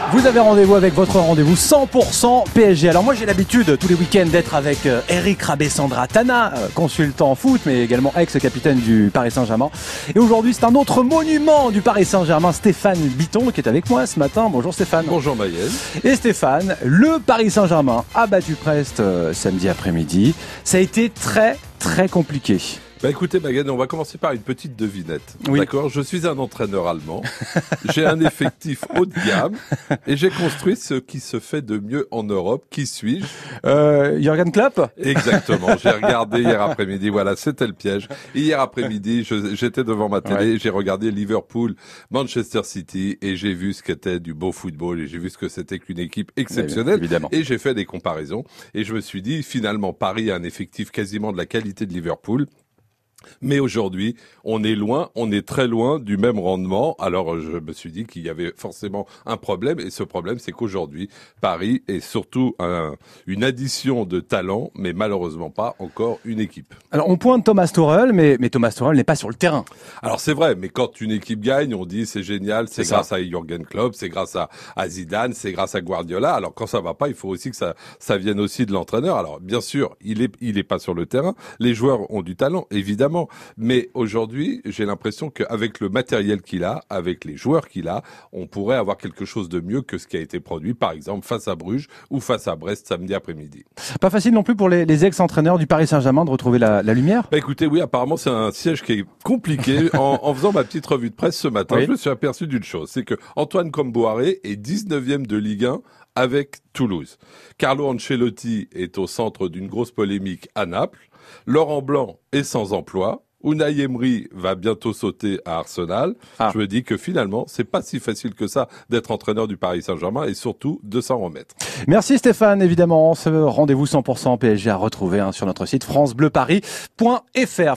Vous avez rendez-vous avec votre rendez-vous 100% PSG. Alors moi j'ai l'habitude tous les week-ends d'être avec Eric Rabessandratana, consultant foot mais également ex-capitaine du Paris Saint-Germain. Et aujourd'hui c'est un autre monument du Paris Saint-Germain, Stéphane Bitton, qui est avec moi ce matin. Bonjour Stéphane. Bonjour Maël. Et Stéphane, le Paris Saint-Germain a battu Brest samedi après-midi. Ça a été très compliqué. Bah écoutez Maguette, on va commencer par une petite devinette. Oui. D'accord, je suis un entraîneur allemand, j'ai un effectif haut de gamme et j'ai construit ce qui se fait de mieux en Europe. Qui suis-je? Jürgen Klopp. Exactement, j'ai regardé hier après-midi, voilà, c'était le piège. Hier après-midi, j'étais devant ma télé, j'ai regardé Liverpool, Manchester City et j'ai vu ce qu'était du beau football et j'ai vu ce que c'était qu'une équipe exceptionnelle. Évidemment. Et j'ai fait des comparaisons et je me suis dit, finalement, Paris a un effectif quasiment de la qualité de Liverpool. Mais aujourd'hui, on est très loin du même rendement. Alors, je me suis dit qu'il y avait forcément un problème. Et ce problème, c'est qu'aujourd'hui, Paris est surtout une addition de talent, mais malheureusement pas encore une équipe. Alors on pointe Thomas Tuchel, mais Thomas Tuchel n'est pas sur le terrain. Alors c'est vrai, mais quand une équipe gagne, on dit c'est génial, c'est grâce à Jürgen Klopp, c'est grâce à Zidane, c'est grâce à Guardiola. Alors quand ça va pas, il faut aussi que ça vienne aussi de l'entraîneur. Alors bien sûr, il est pas sur le terrain. Les joueurs ont du talent, évidemment. Mais aujourd'hui, j'ai l'impression qu'avec le matériel qu'il a, avec les joueurs qu'il a, on pourrait avoir quelque chose de mieux que ce qui a été produit, par exemple, face à Bruges ou face à Brest samedi après-midi. Pas facile non plus pour les ex-entraîneurs du Paris Saint-Germain de retrouver la lumière. Bah écoutez, oui, apparemment c'est un siège qui est compliqué. En faisant ma petite revue de presse ce matin, oui. Je me suis aperçu d'une chose, c'est que Antoine Kombouaré est 19e de Ligue 1 avec Toulouse. Carlo Ancelotti est au centre d'une grosse polémique à Naples. Laurent Blanc est sans emploi. Unai Emery va bientôt sauter à Arsenal. Je me dis que finalement, c'est pas si facile que ça d'être entraîneur du Paris Saint-Germain et surtout de s'en remettre. Merci Stéphane, évidemment. Ce rendez-vous 100% PSG à retrouver sur notre site francebleuparis.fr.